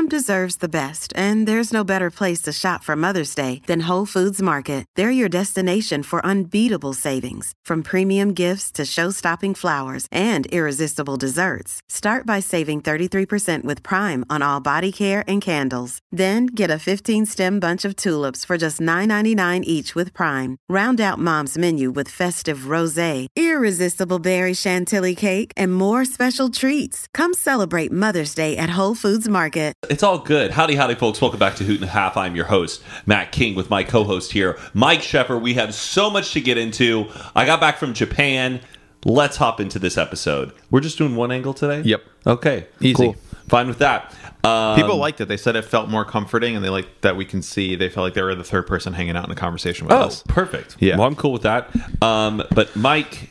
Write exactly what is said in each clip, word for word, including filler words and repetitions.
Mom deserves the best, and there's no better place to shop for Mother's Day than Whole Foods Market. They're your destination for unbeatable savings, from premium gifts to show-stopping flowers and irresistible desserts. Start by saving thirty-three percent with Prime on all body care and candles. Then get a fifteen-stem bunch of tulips for just nine ninety-nine each with Prime. Round out Mom's menu with festive rosé, irresistible berry chantilly cake, and more special treats. Come celebrate Mother's Day at Whole Foods Market. It's all good. Howdy, howdy, folks. Welcome back to Hoot and a Half. I'm your host, Matt King, with my co-host here, Mike Sheffer. We have so much to get into. I got back from Japan. Let's hop into this episode. We're just doing one angle today? Yep. Okay. Easy. Cool. Fine with that. Um, People liked it. They said it felt more comforting, and they liked that we can see. They felt like they were the third person hanging out in a conversation with oh, us. perfect. Yeah. Well, I'm cool with that. Um, but Mike,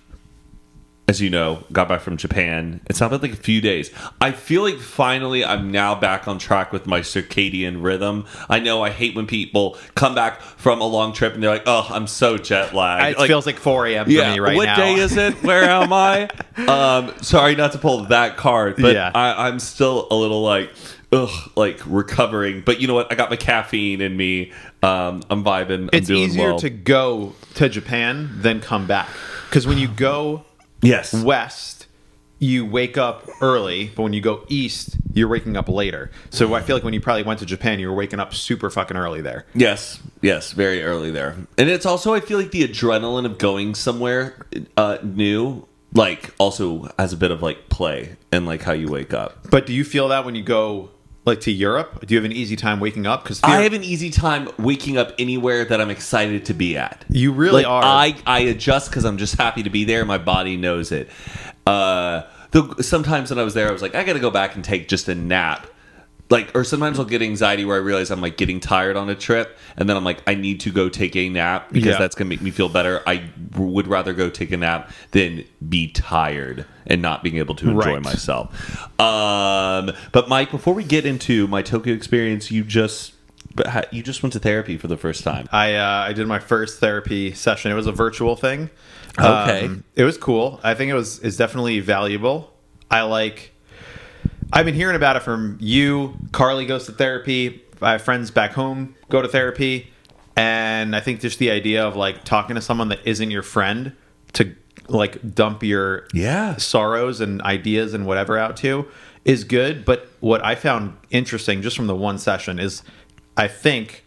as you know, got back from Japan. It's not been like a few days. I feel like finally I'm now back on track with my circadian rhythm. I know I hate when people come back from a long trip and they're like, oh, I'm so jet lagged. It like, feels like four a.m. for yeah, me right what now. What day is it? Where am I? um, sorry not to pull that card, but Yeah. I, I'm still a little like, ugh, like recovering. But you know what? I got my caffeine in me. Um, I'm vibing. It's I'm doing easier well. to go to Japan than come back. Because when you go yes. west, you wake up early, but when you go east, you're waking up later. So I feel like when you probably went to Japan, you were waking up super fucking early there. Yes, yes, very early there. And it's also, I feel like the adrenaline of going somewhere uh, new, like, also has a bit of, like, play and, like, how you wake up. But do you feel that when you go, like, to Europe? Do you have an easy time waking up? Because I have an easy time waking up anywhere that I'm excited to be at. You really like, are. I, I adjust because I'm just happy to be there. My body knows it. Uh, though sometimes when I was there, I was like, I got to go back and take just a nap. Like, or sometimes I'll get anxiety where I realize I'm like getting tired on a trip, and then I'm like, I need to go take a nap because Yeah. that's gonna make me feel better. I would rather go take a nap than be tired and not being able to enjoy Right. myself. Um, but Mike, before we get into my Tokyo experience, you just but ha- you just went to therapy for the first time. I uh, I did my first therapy session. It was a virtual thing. Okay. Um, it was cool. I think it was is definitely valuable. I like. I've been hearing about it from you. Carly goes to therapy. I have friends back home go to therapy, and I think just the idea of like talking to someone that isn't your friend to like dump your Yeah. sorrows and ideas and whatever out to is good. But what I found interesting just from the one session is I think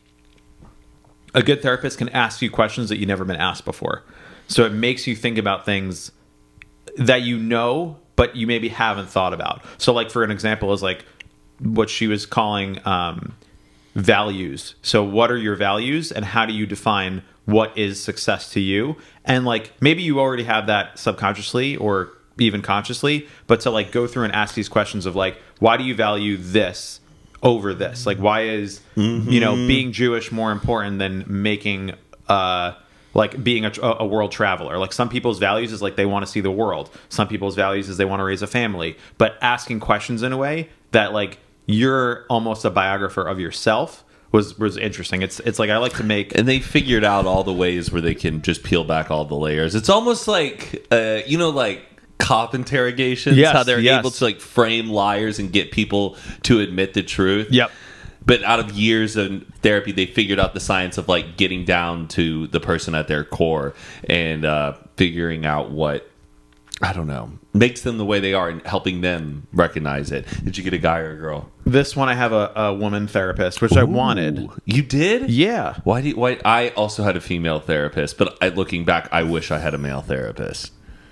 a good therapist can ask you questions that you've never been asked before. So it makes you think about things that you know, but you maybe haven't thought about. So like for an example is like what she was calling um, values. So what are your values and how do you define what is success to you? And like maybe you already have that subconsciously or even consciously, but to like go through and ask these questions of like, why do you value this over this? Like why is, mm-hmm. you know, being Jewish more important than making uh like being a, a world traveler? Like some people's values is like they want to see the world. Some people's values is they want to raise a family. But asking questions in a way that like you're almost a biographer of yourself was was interesting. It's it's like I like to make And they figured out all the ways where they can just peel back all the layers. It's almost like, uh, you know, like cop interrogations, Yes, how they're yes. able to like frame liars and get people to admit the truth. Yep. But out of years of therapy, they figured out the science of like getting down to the person at their core and uh, figuring out what, I don't know, makes them the way they are and helping them recognize it. Did you get a guy or a girl? this one. I have a, a woman therapist, which I wanted. You did? Yeah. Why do you, why I also had a female therapist, but I, looking back, I wish I had a male therapist.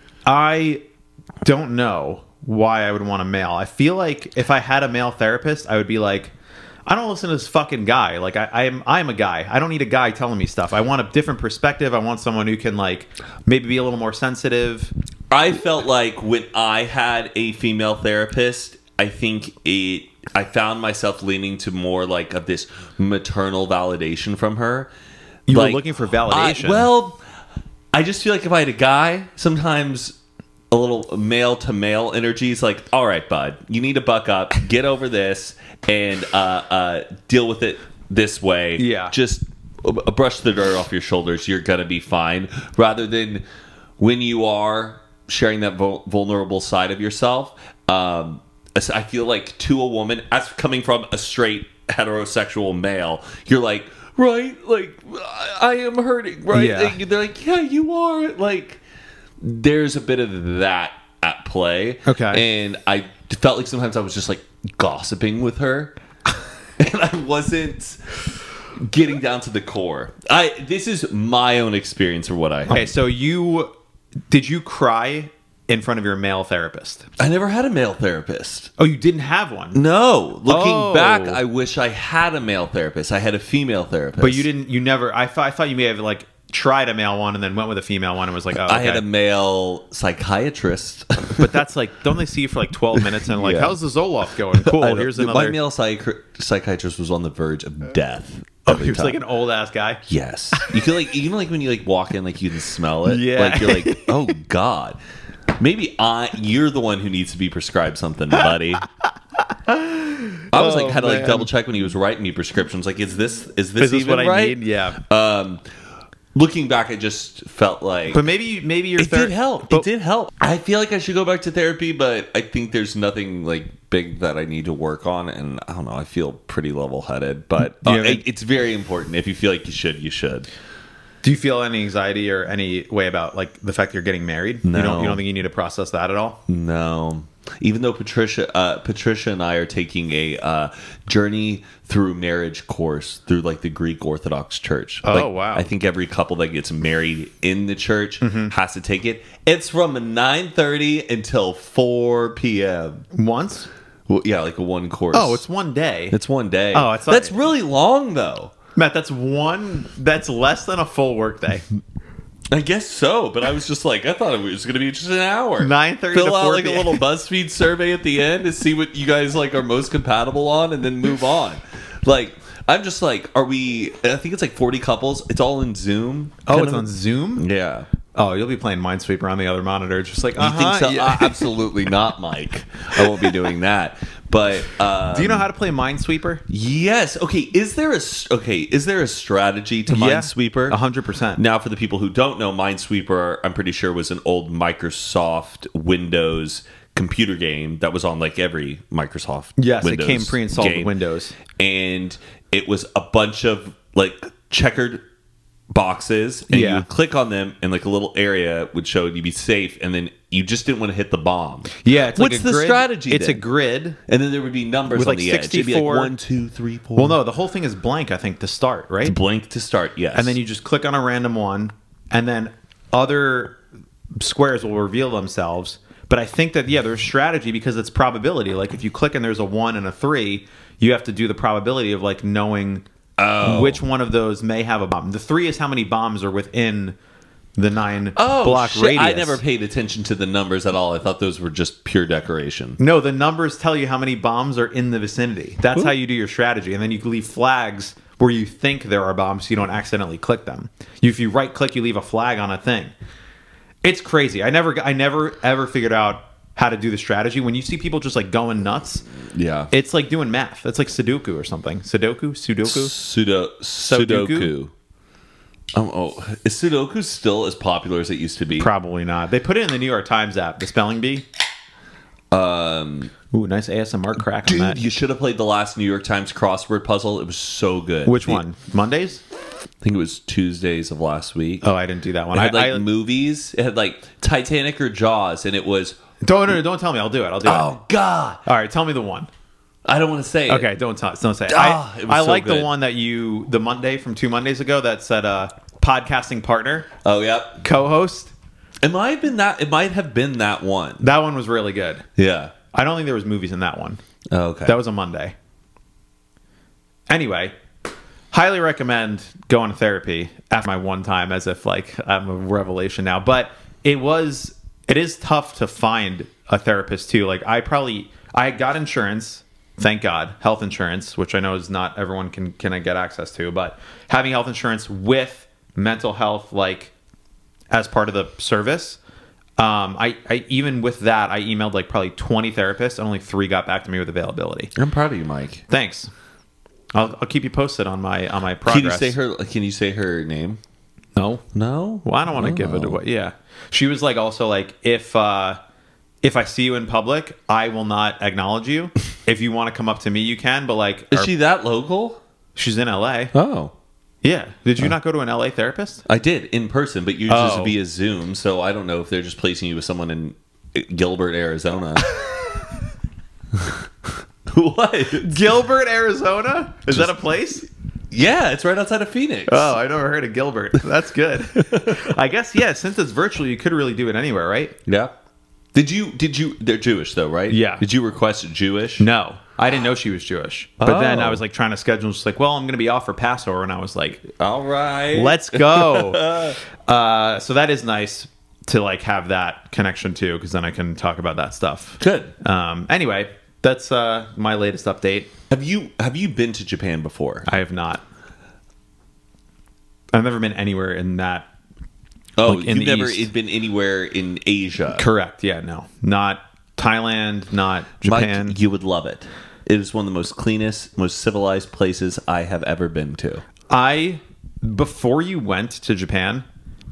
I don't know why I would want a male. I feel like if I had a male therapist, I would be like, I don't listen to this fucking guy. Like I, I'm, I'm a guy. I don't need a guy telling me stuff. I want a different perspective. I want someone who can like maybe be a little more sensitive. I felt like when I had a female therapist, I think it. I found myself leaning to more like of this maternal validation from her. You Like, were looking for validation. I, well, I just feel like if I had a guy, sometimes a little male to male energy is like, all right, bud, you need to buck up, get over this, and uh, uh, deal with it this way. Yeah. Just uh, brush the dirt off your shoulders. You're going to be fine. Rather than when you are sharing that vul- vulnerable side of yourself, um, I feel like to a woman, as coming from a straight heterosexual male, you're like, right, like I, I am hurting, right? Yeah. And they're like, yeah, you are. Like, there's a bit of that at play. Okay. And I felt like sometimes I was just like gossiping with her, and I wasn't getting down to the core. I this is my own experience or what I. Okay, so you did you cry in front of your male therapist? I never had a male therapist. Oh, you didn't have one. No, looking Oh. back, I wish I had a male therapist. I had a female therapist, But you didn't. You never. I thought. I thought you may have like tried a male one and then went with a female one and was like, oh, okay. I had a male psychiatrist. But that's like, don't they see you for like twelve minutes and like, Yeah. how's the Zoloft going? Cool. I don't- Here's My another. male psych- psychiatrist was on the verge of death. Oh, every he was time. like an old ass guy. Yes, you feel like even like when you like walk in, like you can smell it. Yeah. like you're like, oh god, maybe I you're the one who needs to be prescribed something, buddy. I was like Oh, had to like man. double check when he was writing me prescriptions. Like, is this is this Is this even what right? I need? Yeah. Um, looking back, I just felt like, But maybe maybe your it ther- did help. But, it did help. I feel like I should go back to therapy, but I think there's nothing like big that I need to work on, and I don't know. I feel pretty level-headed, but uh, Do you have- it, it's very important. If you feel like you should, you should. Do you feel any anxiety or any way about like the fact that you're getting married? No. You don't. You don't think you need to process that at all? No. Even though Patricia, uh, Patricia and I are taking a uh, journey through marriage course through like the Greek Orthodox Church. Oh, Like, wow. I think every couple that gets married in the church Mm-hmm. has to take it. It's from nine thirty until four p.m. Once? Well, yeah, like a one course. Oh, it's one day. it's one day. Oh, it's not- that's really long though. Matt, that's one. That's less than a full workday. I guess so, but I was just like, I thought it was going to be just an hour. nine thirty Fill to out four like a p.m. little BuzzFeed survey at the end to see what you guys like are most compatible on, and then move on. Like, I'm just like, are we? I think it's like forty couples. It's all in Zoom. Oh, kind it's of- on Zoom. Yeah. Oh, you'll be playing Minesweeper on the other monitor, just like You uh-huh, think so? yeah. Uh, absolutely not, Mike. I won't be doing that. But um, Do you know how to play Minesweeper? yes. Okay. Is there a s- okay? Is there a strategy to Yeah, Minesweeper? a hundred percent. Now, for the people who don't know, Minesweeper, I'm pretty sure was an old Microsoft Windows computer game that was on like every Microsoft. Yes, Windows it came pre-installed game. with Windows. And it was a bunch of like checkered boxes, and Yeah. you would click on them, and like a little area would show you'd be safe, and then you just didn't want to hit the bomb. Yeah, it's What's like a the grid. strategy? It's then? a grid. and then there would be numbers with, on like, the edge. It'd be like sixty-four one, two, three, four. Well, no, the whole thing is blank. I think to start, right? blank to start. Yes, And then you just click on a random one, and then other squares will reveal themselves. But I think that, yeah, there's strategy because it's probability. Like if you click and there's a one and a three, you have to do the probability of like knowing Oh. which one of those may have a bomb. The three is how many bombs are within the nine Oh, block shit. radius. I never paid attention to the numbers at all. I thought those were just pure decoration. No, the numbers tell you how many bombs are in the vicinity. That's how you do your strategy. And then you leave flags where you think there are bombs so you don't accidentally click them. If you right click, you leave a flag on a thing. It's crazy. I never I never ever figured out how to do the strategy. When you see people just like going nuts, Yeah. it's like doing math. It's like Sudoku or something. Sudoku? Sudoku? Sudo Sudoku? Sudoku. Um, oh, is Sudoku still as popular as it used to be? Probably not. They put it in the New York Times app, the spelling bee. Um, Ooh, nice A S M R crack on dude, that. you should have played the last New York Times crossword puzzle. It was so good. Which The- one? Mondays? I think it was Tuesdays of last week. Oh, I didn't do that one. It had I, like I, movies. It had like Titanic or Jaws, and it was. don't, no, no, don't tell me. I'll do it. I'll do it. Oh God! All right, tell me the one. I don't want to say it. Okay, don't tell. Don't say. It. Ah, I, it was I so like the good. one that you the Monday from two Mondays ago that said uh, podcasting partner Oh yeah. co-host. It might have been that. It might have been that one. That one was really good. Yeah. I don't think there was movies in that one. Oh, okay. That was a Monday. Anyway, highly recommend going to therapy after my one time, as if like I'm a revelation now. But it was it is tough to find a therapist too. Like I probably I got insurance, thank God, health insurance, which I know is not everyone can can get access to, but having health insurance with mental health like as part of the service. Um, I, I even with that, I emailed like probably twenty therapists, and only three got back to me with availability. I'm proud of you, Mike. Thanks. I'll, I'll keep you posted on my on my Can progress. you say her? Can you say her name? No. No. Well, I don't want to give it Oh. away. Yeah, she was like also like if uh, if I see you in public, I will not acknowledge you. If you want to come up to me, you can. But like, Is our- she that local? she's in L A. Oh. Yeah. Did you not go to an L A therapist? I did in person, but usually Oh. just via Zoom. So I don't know if they're just placing you with someone in Gilbert, Arizona. What? Gilbert, Arizona? Is that a place? Yeah, it's right outside of Phoenix. Oh, I never heard of Gilbert. That's good. I guess, yeah, since it's virtual, you could really do it anywhere, right? Yeah. Did you? Did you? They're Jewish though, right? Yeah. Did you request Jewish? No. I didn't know she was Jewish. But then Oh. I was like trying to schedule, just like, well, I'm going to be off for Passover. And I was like, All right. let's go. uh, so that is nice to like have that connection too, because then I can talk about that stuff. Good. Um, anyway, that's uh, my latest update. Have you Have you been to Japan before? I have not. I've never been anywhere in that. Oh, like, in you've the never East. been anywhere in Asia. Correct. Yeah, no. Not Thailand, not Japan. Mike, you would love it. It is one of the most cleanest, most civilized places I have ever been to. I, before you went to Japan,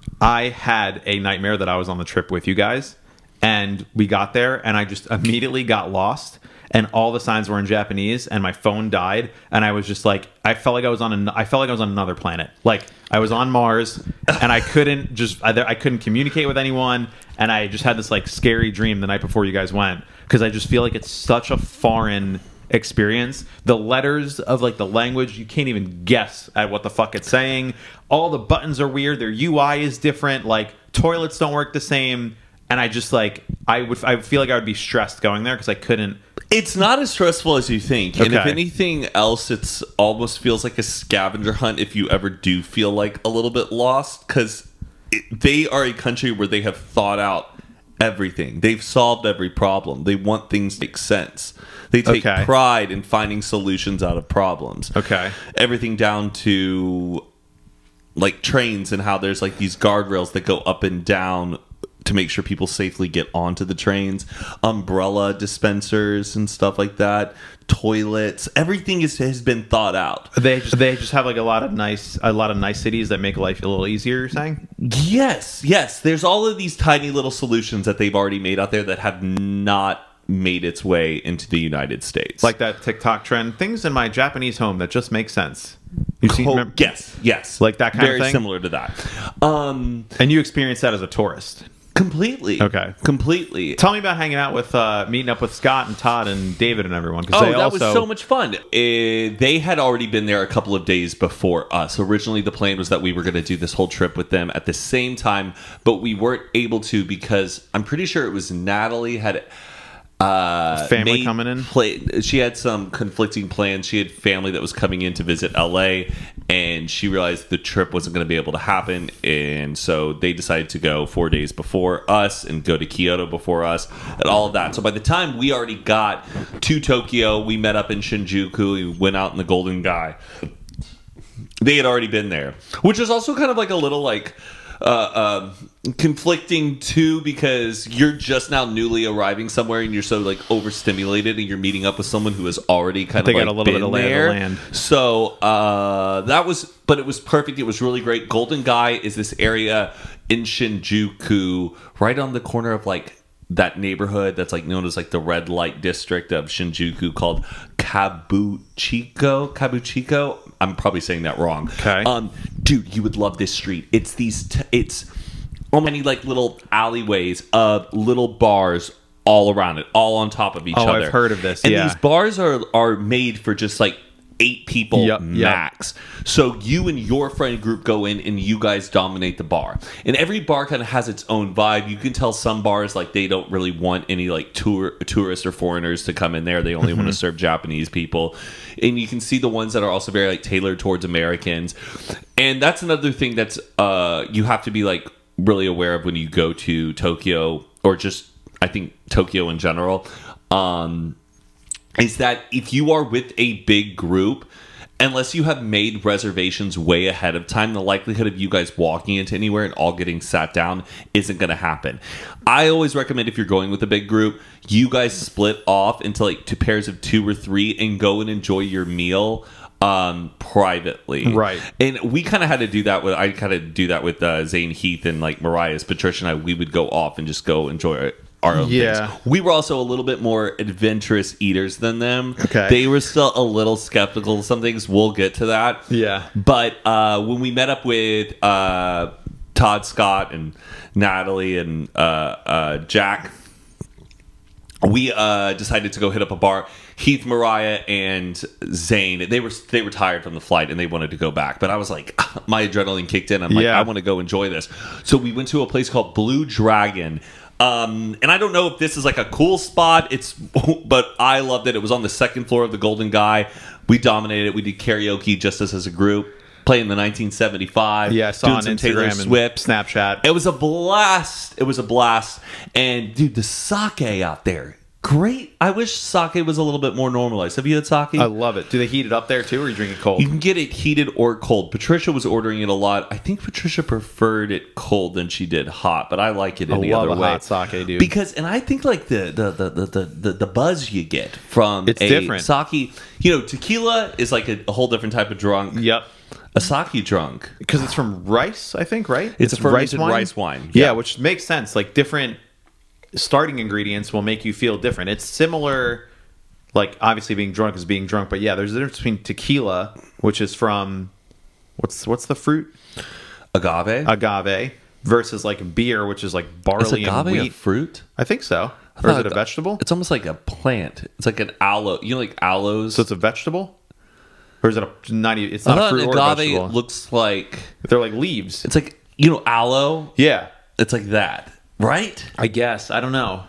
I had a nightmare that I was on the trip with you guys, and we got there, and I just immediately got lost, and all the signs were in Japanese, and my phone died, and I was just like, I felt like I was on an, I felt like I was on another planet, like I was on Mars, and I couldn't just, I, I couldn't communicate with anyone, and I just had this like scary dream the night before you guys went, because I just feel like it's such a foreign experience. The letters of like the language, you can't even guess at what the fuck it's saying. All the buttons are weird. Their U I is different. Like toilets don't work the same. And I just like I would I feel like I would be stressed going there because I couldn't. It's not as stressful as you think. And if Okay. anything else, it's almost feels like a scavenger hunt if you ever do feel like a little bit lost, because they are a country where they have thought out everything. They've solved every problem. They want things to make sense. They take Okay. pride in finding solutions out of problems. Okay. Everything down to like trains and how there's like these guardrails that go up and down to make sure people safely get onto the trains, umbrella dispensers and stuff like that, toilets, everything is, has been thought out. They just they just have like a lot of nice a lot of nice cities that make life a little easier. You're saying? Yes, yes. There's all of these tiny little solutions that they've already made out there that have not made its way into the United States. Like that TikTok trend, things in my Japanese home that just make sense. You see, Co- remember- yes, yes. Like that kind of Very thing? similar to that. Um, and you experienced that as a tourist. completely. Okay. Completely. Tell me about hanging out with, uh, meeting up with Scott and Todd and David and everyone. 'Cause Oh, they that also, was so much fun. Uh, they had already been there a couple of days before us. Originally, the plan was that we were going to do this whole trip with them at the same time, but we weren't able to because I'm pretty sure it was Natalie had uh, Family made coming in? Play, she had some conflicting plans. She had family that was coming in to visit L A, and she realized the trip wasn't going to be able to happen, and so they decided to go four days before us and go to Kyoto before us and all of that. So by the time we already got to Tokyo, we met up in Shinjuku. We went out in the Golden Guy. They had already been there, which was also kind of like a little like uh, um, conflicting too, because you're just now newly arriving somewhere and you're so like overstimulated and you're meeting up with someone who has already kind They of got like a little bit been of lay of the there. land. So uh, that was, but it was perfect. It was really great. Golden Guy is this area in Shinjuku, right on the corner of like that neighborhood that's like known as like the red light district of Shinjuku called Kabuchiko. Kabuchiko. I'm probably saying that wrong. Okay. Um, dude, you would love this street. It's these. T- it's so many like little alleyways of little bars all around it, all on top of each Oh, other. I've heard of this, And yeah. these bars are are made for just like eight people Yep, yep. max. So you and your friend group go in and you guys dominate the bar. And every bar kind of has its own vibe. You can tell some bars like they don't really want any like tour tourists or foreigners to come in there. They only want to serve Japanese people. And you can see the ones that are also very like tailored towards Americans. And that's another thing that's uh you have to be like really aware of when you go to Tokyo, or just I think Tokyo in general. Um is that if you are with a big group, unless you have made reservations way ahead of time, the likelihood of you guys walking into anywhere and all getting sat down isn't going to happen. I always recommend, if you're going with a big group, you guys split off into like two pairs of two or three and go and enjoy your meal um privately. Right. And we kind of had to do that with I kind of do that with uh, Zane Heath and like Mariah's Patricia and I. We would go off and just go enjoy our own Yeah. things. We were also a little bit more adventurous eaters than them. Okay. They were still a little skeptical of some things. We'll get to that. Yeah. But uh, when we met up with uh, Todd Scott and Natalie and uh, uh, Jack, we uh, decided to go hit up a bar. Heath, Mariah, and Zane, they were they were tired from the flight and they wanted to go back. But I was like, my adrenaline kicked in. I'm like, Yeah. I want to go enjoy this. So we went to a place called Blue Dragon. Um, and I don't know if this is like a cool spot. It's, but I loved it. It was on the second floor of the Golden Guy. We dominated it. We did karaoke just as, as a group. Playing the nineteen seventy-five. Yeah, I saw doing on some Instagram Taylor and Swift. Snapchat. It was a blast. It was a blast. And dude, the sake out there, great. I wish sake was a little bit more normalized. Have you had sake? I love it. Do they heat it up there too, or you drink it cold? You can get it heated or cold. Patricia was ordering it a lot. I think Patricia preferred it cold than she did hot, but I like it in I the love other a way. hot sake, dude. Because, and I think like the the the the the, the, the buzz you get from It's a different. sake, you know, tequila is like a, a whole different type of drunk. Yep. A sake drunk. Because it's from rice, I think, right? It's a fermented rice wine. Yeah. Yeah. which makes sense. Like different starting ingredients will make you feel different. It's similar, like obviously being drunk is being drunk, but yeah, there's a difference between tequila, which is from what's what's the fruit? Agave. Agave, versus like beer, which is like Is barley agave and a wheat. fruit? I think so. I Or is thought it a vegetable? It's almost like a plant. It's like an aloe. You know, like aloes. So it's a vegetable? Or is it a not even, it's I not a thought fruit or a agave vegetable. looks like They're like leaves. it's like you know aloe. Yeah. It's like that, right? I guess. I don't know.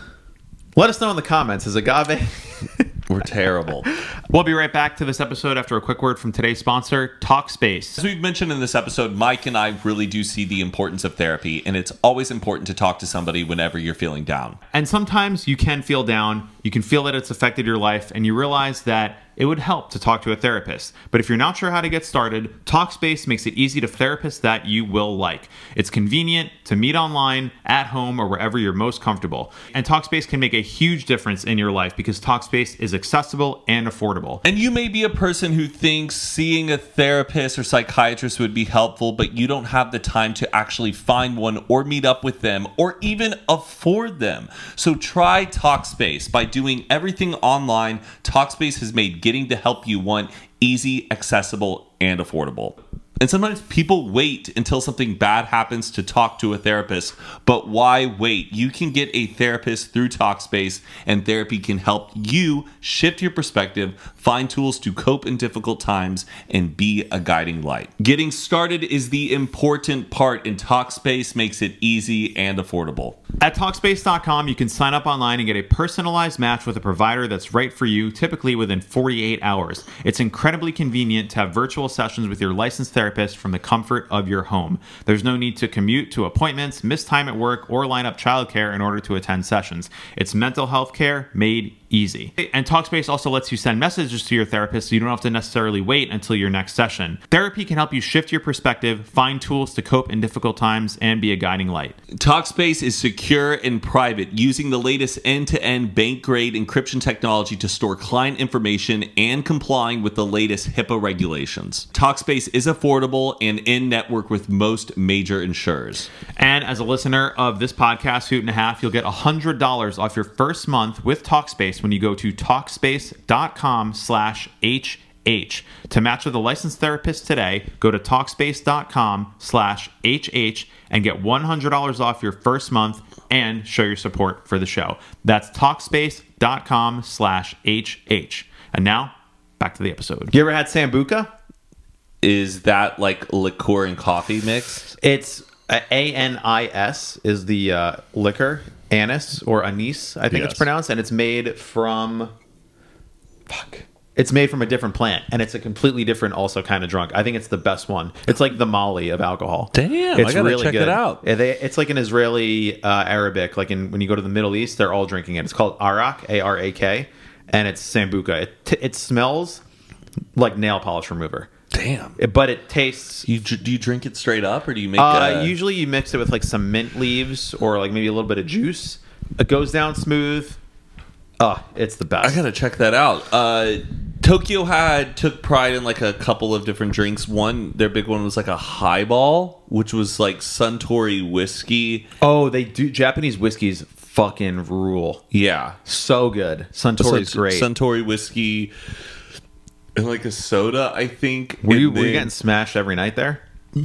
Let us know in the comments. Is agave? We're terrible. We'll be right back to this episode after a quick word from today's sponsor, Talkspace. As we've mentioned in this episode, Mike and I really do see the importance of therapy, and it's always important to talk to somebody whenever you're feeling down. And sometimes you can feel down, you can feel that it's affected your life, and you realize that it would help to talk to a therapist. But if you're not sure how to get started, Talkspace makes it easy to therapists that you will like. It's convenient to meet online, at home, or wherever you're most comfortable. And Talkspace can make a huge difference in your life because Talkspace is accessible and affordable. And you may be a person who thinks seeing a therapist or psychiatrist would be helpful, but you don't have the time to actually find one or meet up with them or even afford them. So try Talkspace. By doing everything online, Talkspace has made getting the help you want easy, accessible, and affordable. And sometimes people wait until something bad happens to talk to a therapist, but why wait? You can get a therapist through Talkspace, and therapy can help you shift your perspective, find tools to cope in difficult times, and be a guiding light. Getting started is the important part, and Talkspace makes it easy and affordable. At Talkspace dot com, you can sign up online and get a personalized match with a provider that's right for you, typically within forty-eight hours. It's incredibly convenient to have virtual sessions with your licensed therapist from the comfort of your home. There's no need to commute to appointments, miss time at work, or line up childcare in order to attend sessions. It's mental health care made easy. And Talkspace also lets you send messages to your therapist so you don't have to necessarily wait until your next session. Therapy can help you shift your perspective, find tools to cope in difficult times, and be a guiding light. Talkspace is secure and private, using the latest end-to-end bank-grade encryption technology to store client information and complying with the latest HIPAA regulations. Talkspace is affordable and in-network with most major insurers. And as a listener of this podcast, Hoot and a Half, you'll get one hundred dollars off your first month with Talkspace when you go to Talkspace dot com slash H H. To match with a licensed therapist today, go to Talkspace dot com slash H H and get one hundred dollars off your first month and show your support for the show. That's Talkspace dot com slash H H. And now, back to the episode. You ever had Sambuca? Is that like liqueur and coffee mixed? It's uh, A N I S is the uh, liquor, anise or anise, I think Yes. it's pronounced, and it's made from fuck. It's made from a different plant, and it's a completely different, also kind of drunk. I think it's the best one. It's like the Molly of alcohol. Damn, it's I gotta check it out. Yeah, they, it's like an Israeli uh, Arabic. Like in when you go to the Middle East, they're all drinking it. It's called Arak, A R A K, and it's Sambuca. It t- it smells like nail polish remover. Damn. It- but it tastes. You dr- do you drink it straight up, or do you make? Uh, a... Usually, you mix it with like some mint leaves or like maybe a little bit of juice. It goes down smooth. Oh, it's the best. I gotta check that out. Uh, Tokyo had took pride in like a couple of different drinks. One, their big one was like a highball, which was like Suntory whiskey. Oh, they do. Japanese whiskey's fucking rule. Yeah. So good. Suntory's Sun- great. Suntory whiskey and like a soda, I think. were you And were you then- getting smashed every night there?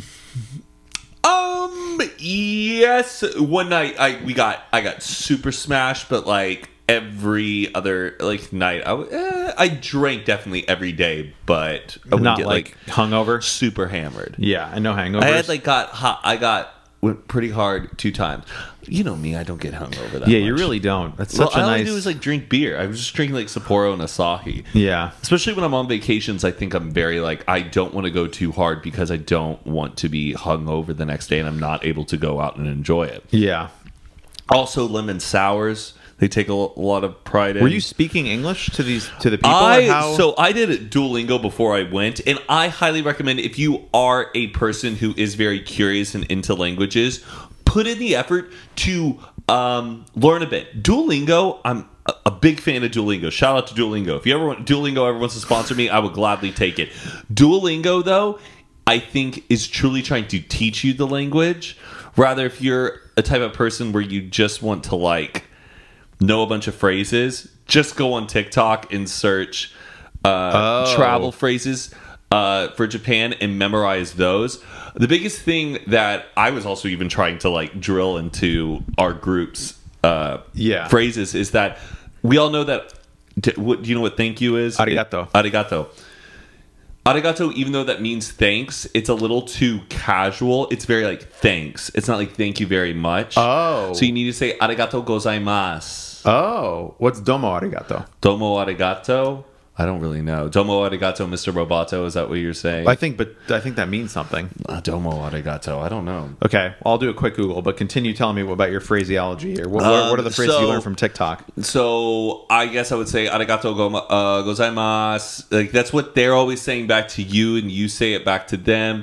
Um. Yes. One night, I we got I got super smashed, but like every other like night, I w- eh, I drank definitely every day, but I wouldn't Not get like, hungover. super hammered. Yeah, I know hangovers. I had like got hot. I got went pretty hard two times. You know me, I don't get hungover that yeah, much. you really don't. That's Well, such a all I nice. do is like drink beer. I was just drinking like Sapporo and Asahi. yeah, Especially when I'm on vacations, I think I'm very like I don't want to go too hard because I don't want to be hungover the next day, and I'm not able to go out and enjoy it. yeah. Also, lemon sours, they take a l- lot of pride in. Were you speaking English to these to the people? or I how? so I did it Duolingo before I went, and I highly recommend if you are a person who is very curious and into languages, put in the effort to um, learn a bit. Duolingo, I'm a, a big fan of Duolingo. Shout out to Duolingo. If you ever want Duolingo ever wants to sponsor me, I would gladly take it. Duolingo, though, I think is truly trying to teach you the language. Rather, if you're a type of person where you just want to like know a bunch of phrases, just go on TikTok and search uh, Oh. travel phrases uh, for Japan and memorize those. The biggest thing that I was also even trying to like drill into our group's uh, Yeah. phrases is that we all know that. D- what, do you know what thank you is? Arigato. Arigato. Arigato, even though that means thanks, it's a little too casual. It's very like thanks. It's not like thank you very much. Oh. So you need to say arigato gozaimasu. Oh, what's domo arigato? Domo arigato? I don't really know. Domo arigato, Mister Roboto. Is that what you're saying? I think, but I think that means something. Uh, domo arigato. I don't know. Okay, I'll do a quick Google, but continue telling me about your phraseology or what, what- Um, what are the phrases you so- learned from TikTok? So I guess I would say arigato go, uh, gozaimasu. Like that's what they're always saying back to you, and you say it back to them.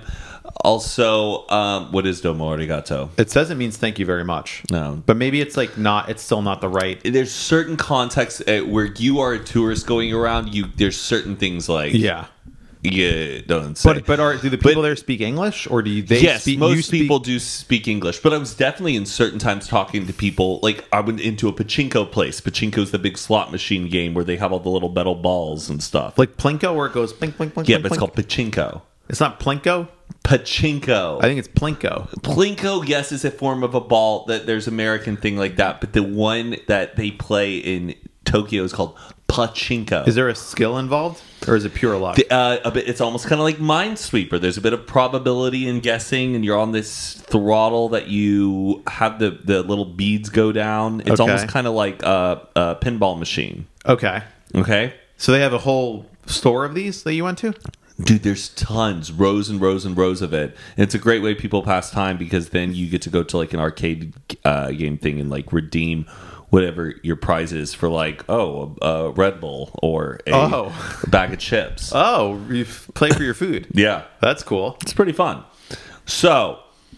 Also, um, what is domo arigato? It says it means thank you very much. No. But maybe it's like not, it's still not the right. There's certain contexts uh, where you are a tourist going around. You there's certain things like Yeah. you don't say. But but are do the people there speak English or do you, they yes, speak most you speak, people do speak English, but I was definitely in certain times talking to people. Like I went into a pachinko place. Pachinko's the big slot machine game where they have all the little metal balls and stuff. like Plinko where it goes plink plink plink yeah, plink, but it's plink? called pachinko. It's not Plinko? Pachinko. I think it's Plinko. Plinko, yes, is a form of a ball. That there's American thing like that, but the one that they play in Tokyo is called pachinko. Is there a skill involved or is it pure luck? The- uh, a bit, it's almost kind of like Minesweeper. There's a bit of probability in guessing, and you're on this throttle that you have the, the little beads go down. It's Okay. almost kind of like a, a pinball machine. Okay. Okay, So they have a whole store of these that you went to? dude, there's tons, rows and rows and rows of it. And it's a great way people pass time because then you get to go to like an arcade uh, game thing and like redeem whatever your prize is for, like, oh, a, a Red Bull or a Oh. bag of chips. Oh, you f- play for your food. Yeah. That's cool. It's pretty fun. So,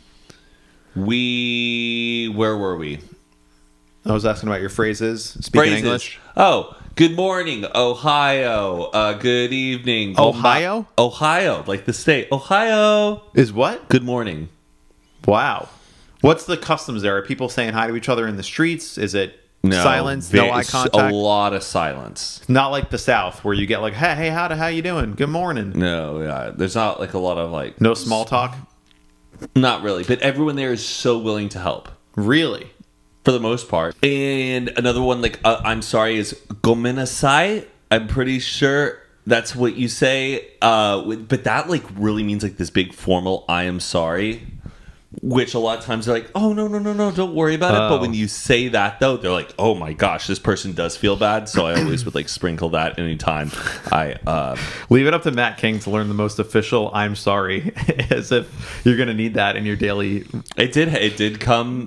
we... Where were we? I was asking about your phrases. Speaking Phrases. English. Oh, good morning, Ohio. Uh, good evening. Ohio? Ohio, like the state. Ohio. Is what? Good morning. Wow. What's the customs there? Are people saying hi to each other in the streets? Is it No, silence, ve- no eye contact? A lot of silence. Not like the South where you get like, hey, hey, how, how you doing? Good morning. No, yeah, there's not like a lot of like... No small talk? Not really, but everyone there is so willing to help. Really? For the most part. And another one, like, uh, I'm sorry, is gomenasai. I'm pretty sure that's what you say. Uh, with- but that, like, really means, like, this big formal, I am sorry. Which a lot of times they're like, oh, no, no, no, no, don't worry about it. Oh. But when you say that, though, they're like, oh, my gosh, this person does feel bad. So I always would, like, sprinkle that anytime I... Uh, Leave it up to Matt King to learn the most official I'm sorry, as if you're going to need that in your daily... it did It did come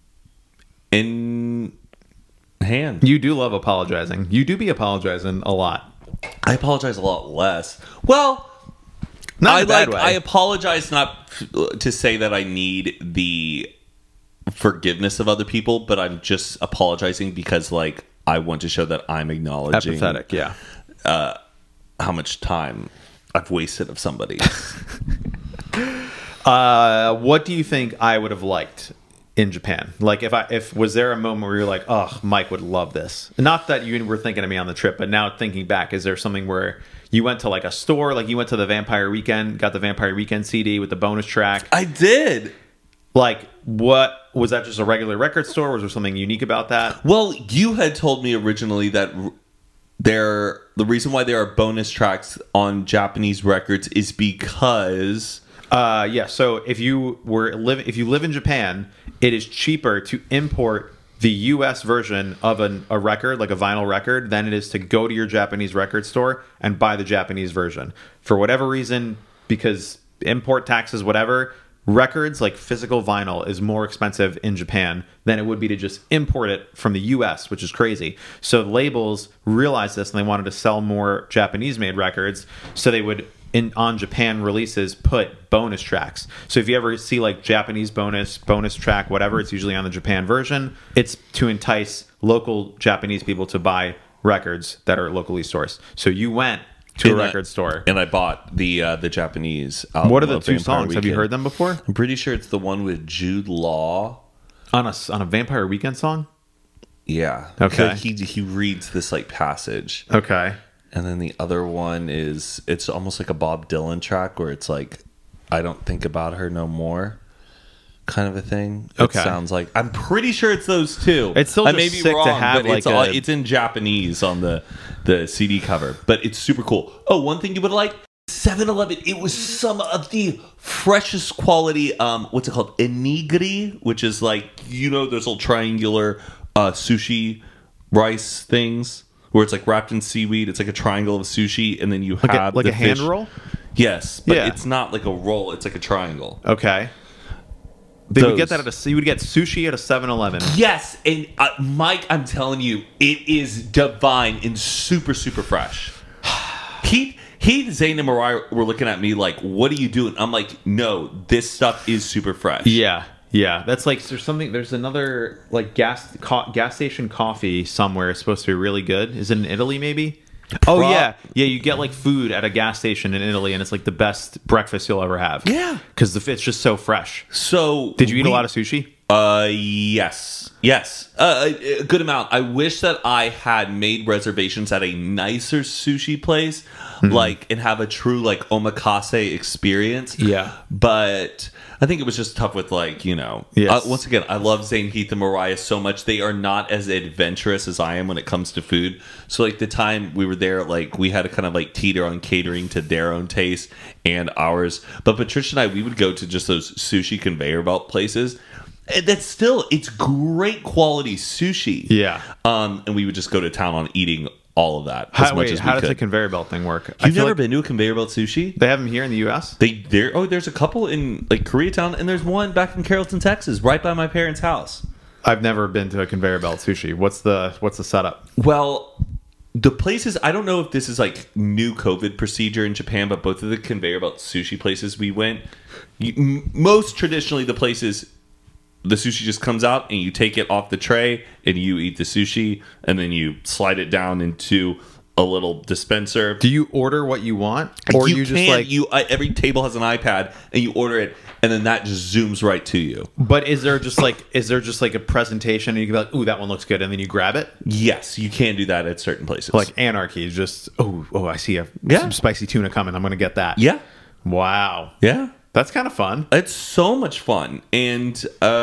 in hand. You do love apologizing. You do be apologizing a lot. I apologize a lot less. Well... Not I in a bad like. way. I apologize not f- to say that I need the forgiveness of other people, but I'm just apologizing because, like, I want to show that I'm acknowledging Empathetic, yeah. how much time I've wasted of somebody. Uh, what do you think I would have liked in Japan? Like, if I if was there a moment where you're like, oh, Mike would love this? Not that you were thinking of me on the trip, but now thinking back, is there something where you went to like a store, like you went to the Vampire Weekend, got the Vampire Weekend C D with the bonus track? I did. Like, what was that? Just a regular record store? Was there something unique about that? Well, you had told me originally that there the reason why there are bonus tracks on Japanese records is because uh yeah so if you were live if you live in Japan, it is cheaper to import the U S version of an, a record, like a vinyl record, than it is to go to your Japanese record store and buy the Japanese version. For whatever reason, because import taxes, whatever, records like physical vinyl is more expensive in Japan than it would be to just import it from the U S, which is crazy. So labels realized this and they wanted to sell more Japanese made records, so they would in on Japan releases put bonus tracks. So if you ever see like Japanese bonus bonus track, whatever, it's usually on the Japan version. It's to entice local Japanese people to buy records that are locally sourced. So you went to And a I- record store. and I bought the uh, the Japanese album. What are the of two Vampire songs? Have you Weekend. heard them before? I'm pretty sure it's the one with Jude Law. On a on a Vampire Weekend song? Yeah. Okay. He he reads this like passage. Okay. And then the other one is it's almost like a Bob Dylan track where it's like I don't think about her no more kind of a thing. It Okay. sounds like I'm pretty sure it's those two. It's still I just may be sick to wrong, have, but it's like, all, a- it's in Japanese on the the C D cover, but it's super cool. Oh, one thing you would like seven eleven, it was some of the freshest quality um what's it called? Onigiri, which is like, you know, those little triangular uh sushi rice things where it's like wrapped in seaweed. It's like a triangle of sushi, and then you Like a, have like the a hand fish. roll? Yes, but Yeah. it's not like a roll. It's like a triangle. Okay. They would Those. get that at a you would get sushi at a seven eleven. Yes, and uh, Mike, I'm telling you, it is divine and super, super fresh. Heath, Heath, Zane, and Mariah were looking at me like, "What are you doing?" I'm like, "No, this stuff is super fresh." Yeah. Yeah, that's like there's something. There's another like gas co- gas station coffee somewhere. It's supposed to be really good. Is it in Italy? Maybe. Oh Pro- yeah, yeah. You get like food at a gas station in Italy, and it's like the best breakfast you'll ever have. Yeah. because the it's just so fresh. So, Did you eat we- a lot of sushi? Uh, yes, yes, uh, a, a good amount. I wish that I had made reservations at a nicer sushi place, Hmm. like, and have a true like omakase experience. Yeah. but I think it was just tough with like, you know. Yes. Uh, once again, I love Zane, Heath, and Mariah so much. They are not as adventurous as I am when it comes to food. So like the time we were there, like we had to kind of like teeter on catering to their own taste and ours. But Patricia and I, we would go to just those sushi conveyor belt places. And that's still, it's great quality sushi. Yeah. Um, and we would just go to town on eating all of that as How, much wait, as we how does could. the conveyor belt thing work? I You've feel never like been to a conveyor belt sushi? They have them here in the U S. They there. Oh, there's a couple in like Koreatown, and there's one back in Carrollton, Texas, right by my parents' house. I've never been to a conveyor belt sushi. What's the what's the setup? Well, the places, I don't know if this is like new COVID procedure in Japan, but both of the conveyor belt sushi places we went, you, m- most traditionally the places, the sushi just comes out and you take it off the tray and you eat the sushi, and then you slide it down into a little dispenser. Do you order what you want, or you, you, just can, like? you uh, every table has an iPad and you order it, and then that just zooms right to you. But is there just like is there just like a presentation and you can be like, ooh, that one looks good, and then you grab it? Yes, you can do that at certain places. Like Anarchy, just oh oh, I see a Yeah. some spicy tuna coming. I'm gonna get that. yeah, Wow. yeah. That's kind of fun. It's so much fun. And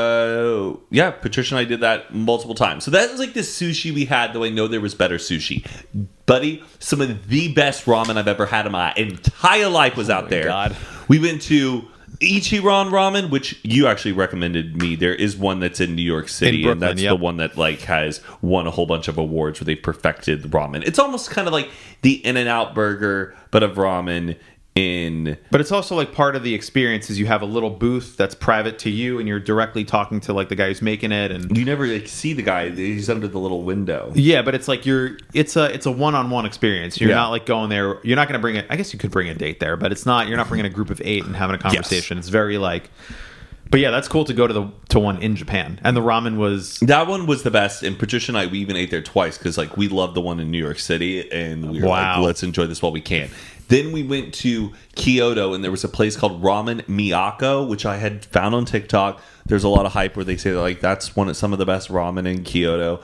uh yeah, Patricia and I did that multiple times. So that was like the sushi we had, though I know there was better sushi. Buddy, some of the best ramen I've ever had in my entire life was out there. God. We went to Ichiran Ramen, which you actually recommended me. There is one that's in New York City, Brooklyn, and that's yep. the one that like has won a whole bunch of awards where they perfected the ramen. It's almost kind of like the In-N-Out burger, but of ramen in But it's also like part of the experience is you have a little booth that's private to you, and you're directly talking to like the guy who's making it, and you never like see the guy. He's under the little window. yeah, but it's like you're it's a it's a one-on-one experience. You're Yeah. not like going there. You're not going to bring it. I guess you could bring a date there, but it's not. You're not bringing a group of eight and having a conversation. It's very like. But yeah, that's cool to go to the to one in Japan, and the ramen was That one was the best, and Patricia and I, we even ate there twice because like we love the one in New York City, and we were Wow. like, let's enjoy this while we can. Then we went to Kyoto, and there was a place called Ramen Miyako, which I had found on TikTok. There's a lot of hype where they say that, like, that's one of some of the best ramen in Kyoto.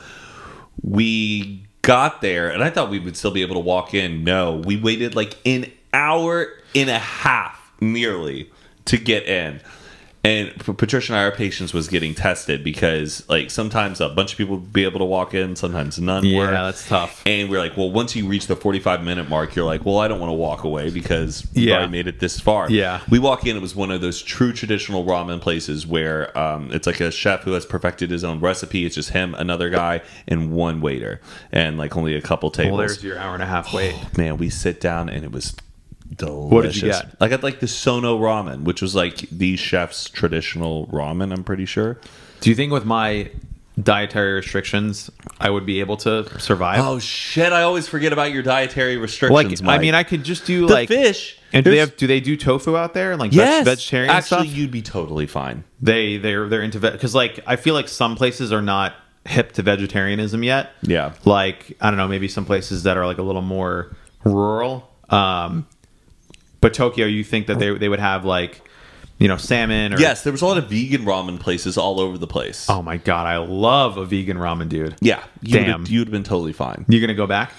We got there, and I thought we would still be able to walk in. No, we waited like an hour and a half nearly to get in. And Patricia and I, our patience was getting tested because, like, sometimes a bunch of people would be able to walk in, sometimes none Yeah, were. that's tough. And we're like, well, once you reach the forty-five minute mark, you're like, well, I don't want to walk away because we've Yeah. already made it this far. Yeah. We walk in, it was one of those true traditional ramen places where um, it's like a chef who has perfected his own recipe. It's just him, another guy, and one waiter, and like only a couple tables. Well, there's your hour and a half wait. Man, we sit down and it was delicious. What did you get? I got like the Sono ramen, which was like the chef's traditional ramen, I'm pretty sure. Do you think with my dietary restrictions, I would be able to survive? Oh shit, I always forget about your dietary restrictions, like, Mike. I mean, I could just do the like fish. And do they There's- have? Do they do tofu out there? Like yes, veg- vegetarian actually, stuff? you'd be totally fine. They they're they're into because like I feel like some places are not hip to vegetarianism yet. Yeah. Like I don't know, maybe some places that are like a little more rural. Um, but Tokyo, you think that they they would have like, you know, salmon or Yes, there was a lot of vegan ramen places all over the place. Oh my god, I love a vegan ramen, dude. Yeah, you Damn. would, you'd have been totally fine. You gonna go back?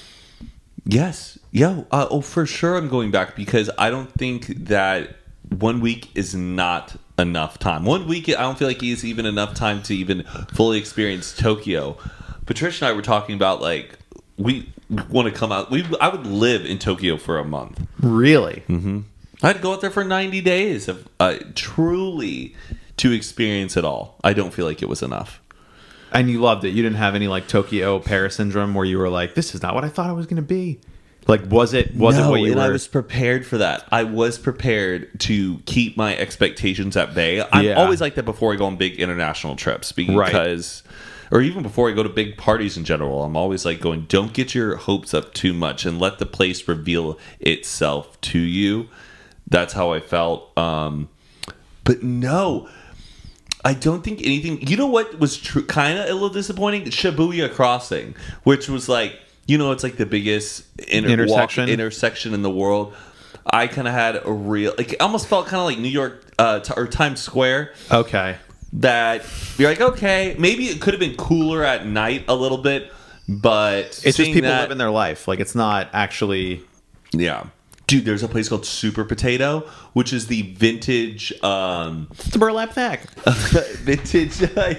Yes, yo, uh, oh for sure, I'm going back because I don't think that one week is not enough time. One week, I don't feel like is even enough time to even fully experience Tokyo. Patricia and I were talking about like we want to come out. We I would live in Tokyo for a month. Really? Mm-hmm. I'd go out there for ninety days of uh, truly to experience it all. I don't feel like it was enough. And you loved it. You didn't have any like Tokyo Paris syndrome where you were like, "This is not what I thought it was going to be." Like, was it? Was no, it what you and were? I was prepared for that. I was prepared to keep my expectations at bay. I'm Yeah. always like that before I go on big international trips because, or even before I go to big parties in general. I'm always like going, don't get your hopes up too much and let the place reveal itself to you. That's how I felt. Um, but no. I don't think anything. You know what was true, kind of a little disappointing? Shibuya Crossing, which was like, you know, it's like the biggest inter- Intersection? walk, intersection in the world. I kind of had a real, like, it almost felt kind of like New York uh, t- or Times Square. Okay. That you're like, okay, maybe it could have been cooler at night a little bit, but It's just seeing people that, living their life. Like, it's not actually. yeah. Dude, there's a place called Super Potato, which is the vintage. Um, It's a burlap sack. vintage.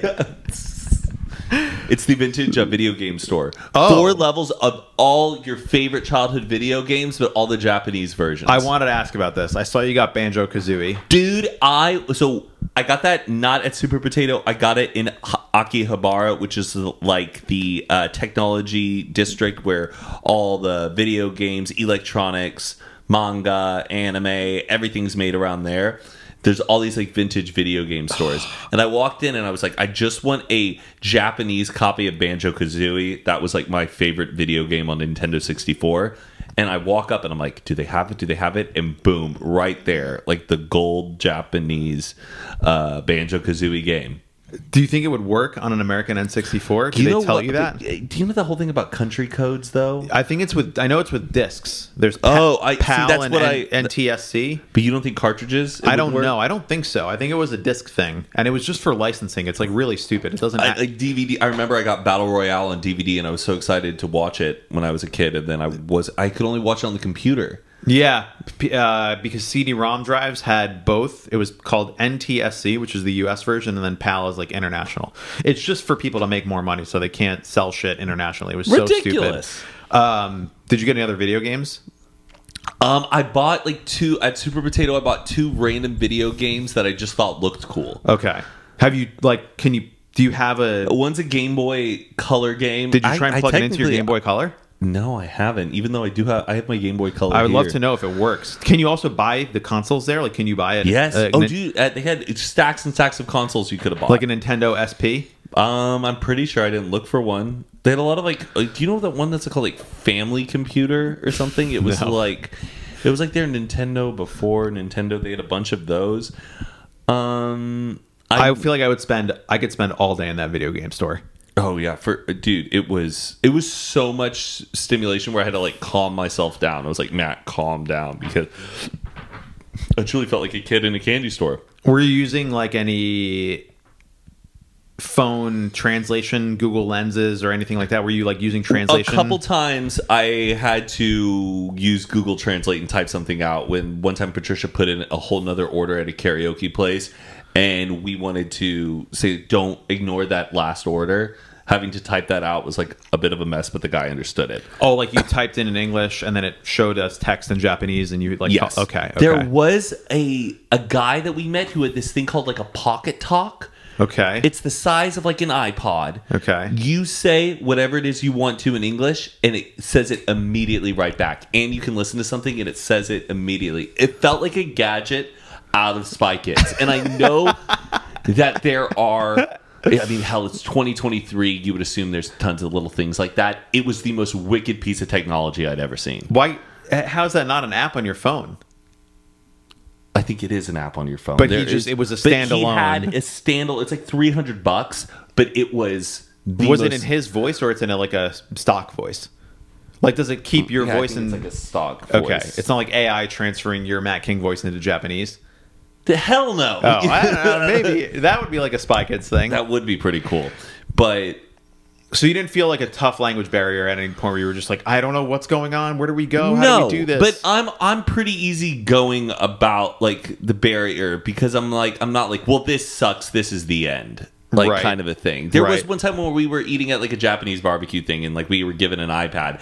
It's the vintage uh, video game store. Oh. Four levels of all your favorite childhood video games, but all the Japanese versions. I wanted to ask about this. I saw you got Banjo Kazooie. Dude, I so I got that not at Super Potato. I got it in Ha- Akihabara, which is like the uh, technology district where all the video games, electronics, manga, anime, everything's made around there. There's all these like vintage video game stores. And I walked in and I was like, I just want a Japanese copy of Banjo-Kazooie. That was like my favorite video game on Nintendo sixty-four. And I walk up and I'm like, do they have it? Do they have it? And boom, right there, like the gold Japanese uh, Banjo-Kazooie game. Do you think it would work on an American N sixty-four? Did they tell what- you that? Do you know the whole thing about country codes though? I think it's with. I know it's with discs. There's pa- Oh, I- see, PAL that's and what N- I- N T S C. But you don't think cartridges? it I would don't work? know. I don't think so. I think it was a disc thing, and it was just for licensing. It's like really stupid. It doesn't. I, act- like D V D. I remember I got Battle Royale on D V D, and I was so excited to watch it when I was a kid. And then I was I could only watch it on the computer. Yeah, p- uh, because C D ROM drives had both. It was called N T S C, which is the U S version, and then PAL is like international. It's just for people to make more money, so they can't sell shit internationally. It was Ridiculous. so stupid. Um, did you get any other video games? Um, I bought like two at Super Potato. I bought two random video games that I just thought looked cool. Okay. Have you like? Can you? Do you have a? One's a Game Boy Color game. Did you try and I- I plug it into your technically- Game Boy Color? No, I haven't. Even though I do have, I have my Game Boy Color. I would love here. to know if it works. Can you also buy the consoles there? Like, can you buy it? Yes. uh, oh, Nin- dude, uh, they had stacks and stacks of consoles you could have bought. like a Nintendo S P? Um, I'm pretty sure I didn't look for one. They had a lot of like, like do you know that one that's called like Family Computer or something? It was No. like, it was like their Nintendo before Nintendo. They had a bunch of those. Um, I, I feel like I would spend. I could spend all day in that video game store. Oh yeah, for dude, it was it was so much stimulation where I had to like calm myself down. I was like, Matt, calm down, because I truly felt like a kid in a candy store. Were you using like any phone translation, Google Lenses, or anything like that? Were you like using translation? A couple times I had to use Google Translate and type something out. When one time Patricia put in a whole nother order at a karaoke place, and we wanted to say, don't ignore that last order. Having to type that out was like a bit of a mess, but the guy understood it. Oh, like you typed in in English and then it showed us text in Japanese, and you like, yes. oh, okay, okay. There was a a guy that we met who had this thing called like a Pocket Talk. Okay. It's the size of like an iPod. Okay. You say whatever it is you want to in English, and it says it immediately right back. And you can listen to something, and it says it immediately. It felt like a gadget out of Spy Kids. And I know that there are, I mean, hell, it's twenty twenty-three. You would assume there's tons of little things like that. It was the most wicked piece of technology I'd ever seen. Why? How's that not an app on your phone? I think it is an app on your phone. But There he just, is- it was a but he standalone. had a standalone. It's like three hundred bucks, but it was the Was most, it in his voice or it's in a, like a stock voice? Like, does it keep your Yeah, I voice think in? it's like a stock voice. Okay, it's not like A I transferring your Matt King voice into Japanese. The hell no. Oh, I don't know. Maybe that would be like a Spy Kids thing. That would be pretty cool. But So you didn't feel like a tough language barrier at any point where you were just like, I don't know what's going on. Where do we go? How no, do we do this? but I'm I'm pretty easy going about like the barrier, because I'm like I'm not like, well, this sucks, this is the end. Like Right. kind of a thing. There was Right. one time where we were eating at like a Japanese barbecue thing, and like we were given an iPad,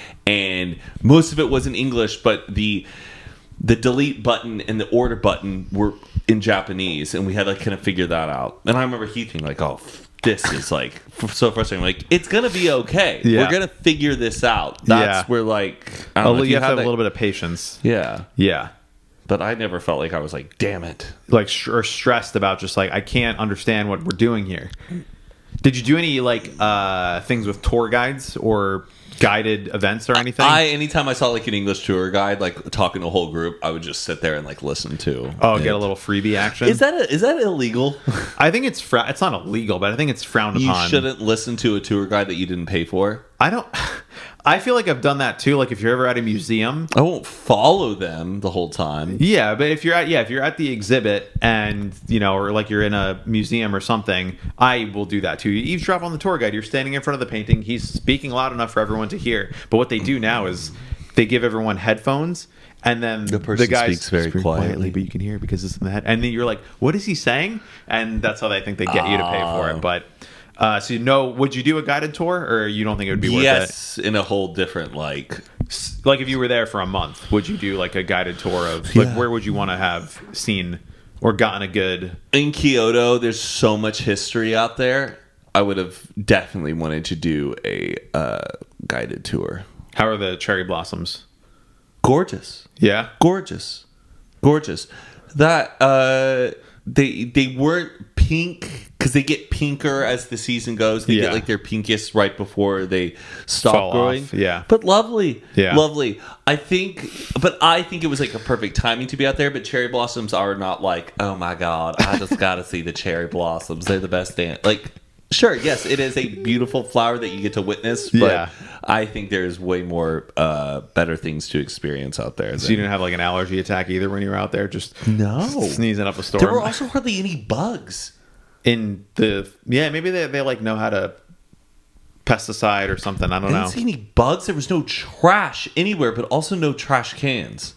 and most of it was in English, but the the delete button and the order button were in Japanese, and we had to like, kind of figure that out. And I remember Heath being like, oh, this is like f- so frustrating. Like, it's gonna be okay. Yeah. We're gonna figure this out. That's Yeah. where like I Oh, don't know, you if have to have that- a little bit of patience. yeah. Yeah. But I never felt like I was like, damn it. Like, sh- or stressed about just like, I can't understand what we're doing here. Did you do any like uh, things with tour guides or guided events or anything? I anytime I saw like an English tour guide like talking to a whole group, I would just sit there and like listen to. oh, it. get a little freebie action. Is that a, is that illegal? I think it's fra- it's not illegal, but I think it's frowned You upon. shouldn't listen to a tour guide that you didn't pay for. I don't. I feel like I've done that too. Like if you're ever at a museum, I won't follow them the whole time. yeah. But if you're at yeah, if you're at the exhibit and you know, or like you're in a museum or something, I will do that too. You eavesdrop on the tour guide. You're standing in front of the painting. He's speaking loud enough for everyone to hear. But what they do now is they give everyone headphones. And then The person guy speaks very quietly. but you can hear it because it's in the head. And then you're like, "What is he saying?" And that's how they think they get you to pay for Oh. it. But uh, so you know, would you do a guided tour, or you don't think it would be worth it? Yes, in a whole different like. Like if you were there for a month, would you do like a guided tour of like Yeah. where would you want to have seen or gotten a good? In Kyoto, there's so much history out there. I would have definitely wanted to do a uh, guided tour. How are the cherry blossoms? Gorgeous. Yeah, Gorgeous. Gorgeous. That uh they they weren't pink because they get pinker as the season goes. They Yeah. get like their pinkiest right before they stop Fall growing. off, yeah. But lovely. Yeah. Lovely. I think but I think it was like a perfect timing to be out there, but cherry blossoms are not like, oh my god, I just gotta see the cherry blossoms. They're the best dance. Like sure, yes, it is a beautiful flower that you get to witness, but Yeah. I think there's way more uh, better things to experience out there. so than- you didn't have like an allergy attack either when you were out there, just No. sneezing up a storm. There were also hardly any bugs. in the yeah, maybe they they like know how to pesticide or something. I I don't didn't know. see any bugs. There was no trash anywhere, but also no trash cans.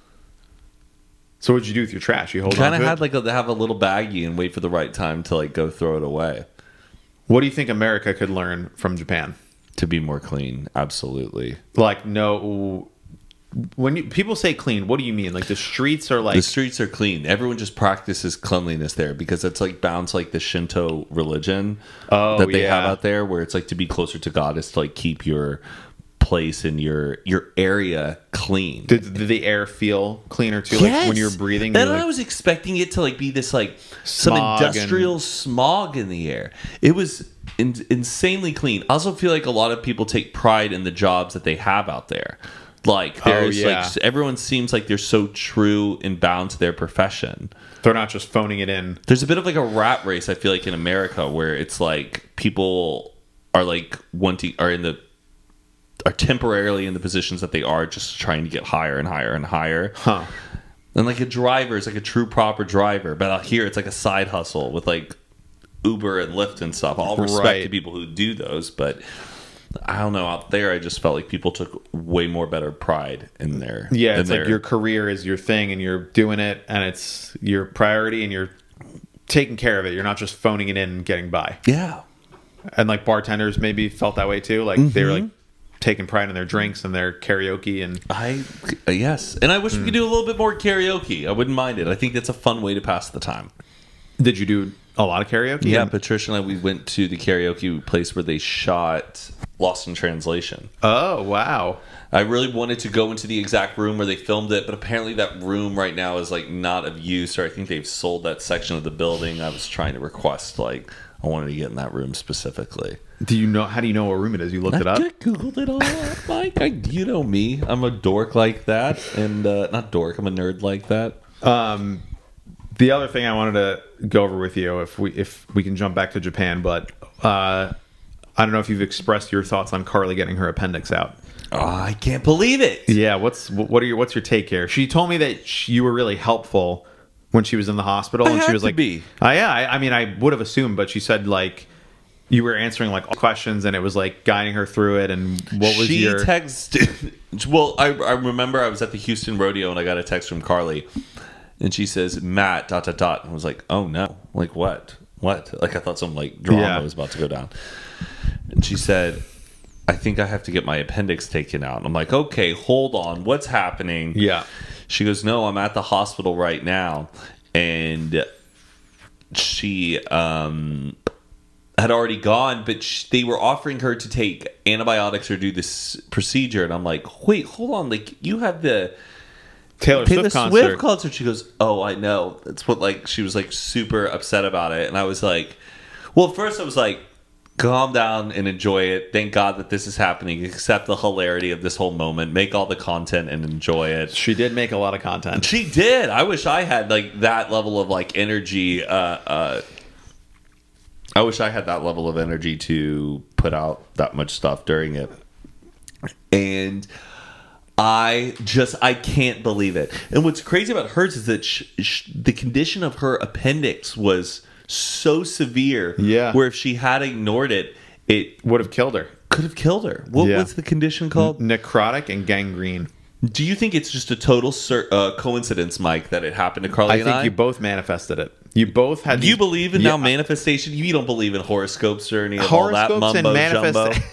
So what'd you do with your trash? You hold on Kind to of it? had like a, have a little baggie and wait for the right time to like go throw it away What do you think America could learn from Japan? to be more clean. Absolutely. Like no, when you, people say clean, what do you mean? Like the streets are like The streets are clean. Everyone just practices cleanliness there because it's like bound to like the Shinto religion Oh, that they yeah. have out there, where it's like to be closer to God is to like keep your place and your your area clean. did, did the air feel cleaner too? Like when you're breathing, Then you're I like, was expecting it to like be this like some Smog industrial and- smog in the air. It was in, insanely clean. I also feel like a lot of people take pride in the jobs that they have out there. Like there's Oh, yeah. like everyone seems like they're so true and bound to their profession. they're not just phoning it in. There's a bit of like a rat race, I feel like, in America, where it's like people are like wanting are in the are temporarily in the positions that they are, just trying to get higher and higher and higher. Huh. And like a driver is like a true proper driver, but out here it's like a side hustle with like Uber and Lyft and stuff. All respect Right. to people who do those, but I don't know. Out there, I just felt like people took way more better pride in their Yeah, in it's their, like your career is your thing and you're doing it and it's your priority and you're taking care of it. You're not just phoning it in and getting by. yeah. And like bartenders maybe felt that way too. Like they were like taking pride in their drinks and their karaoke and I uh, yes, and I wish we could do a little bit more karaoke. I wouldn't mind it. I think that's a fun way to pass the time. did you do a lot of karaoke? Yeah, And- Patricia and I, we went to the karaoke place where they shot Lost in Translation. Oh, wow. I really wanted to go into the exact room where they filmed it, but apparently that room right now is like not of use, or I think they've sold that section of the building. I was trying to request, like, I wanted to get in that room specifically. Do you know, how do you know what room it is? You looked it up? I googled it all up, Mike. I, you know me. I'm a dork like that, and uh, not dork. I'm a nerd like that. Um, the other thing I wanted to go over with you, if we if we can jump back to Japan, but uh, I don't know if you've expressed your thoughts on Carly getting her appendix out. Oh, I can't believe it. Yeah, what's what are your what's your take here? She told me that she, you were really helpful when she was in the hospital, I and she had was to like, be. "Oh yeah, I, I mean, I would have assumed," but she said like you were answering like all questions, and it was like guiding her through it. And what was she your texted? Well, I, I remember I was at the Houston rodeo and I got a text from Carly, and she says, "Matt dot dot dot." And I was like, "Oh no, like what? What?" Like I thought some like drama Yeah. was about to go down. And she said, "I think I have to get my appendix taken out." And I'm like, "Okay, hold on, what's happening?" Yeah. She goes, "No, I'm at the hospital right now," and she um. had already gone, but sh- they were offering her to take antibiotics or do this procedure, and I'm like, wait, hold on, like you have the Taylor Taylor Swift concert? Swift concert. She goes, oh, I know. That's what like she was like super upset about it, and I was like, well, at first I was like, calm down and enjoy it. Thank God that this is happening. Accept the hilarity of this whole moment. Make all the content and enjoy it. She did make a lot of content. She did. I wish I had like that level of like energy. Uh, uh, I wish I had that level of energy to put out that much stuff during it. And I just, I can't believe it. And what's crazy about hers is that sh- sh- the condition of her appendix was so severe. Yeah. Where if she had ignored it, it Would have killed her. could have killed her. What, Yeah. What's the condition called? Necrotic and gangrene. Do you think it's just a total cer- uh, coincidence, Mike, that it happened to Carly I and think I? you both manifested it. You both had. Do you these- believe in Yeah. now manifestation? You don't believe in horoscopes or any of all that Horoscopes mumbo and jumbo? manifestation.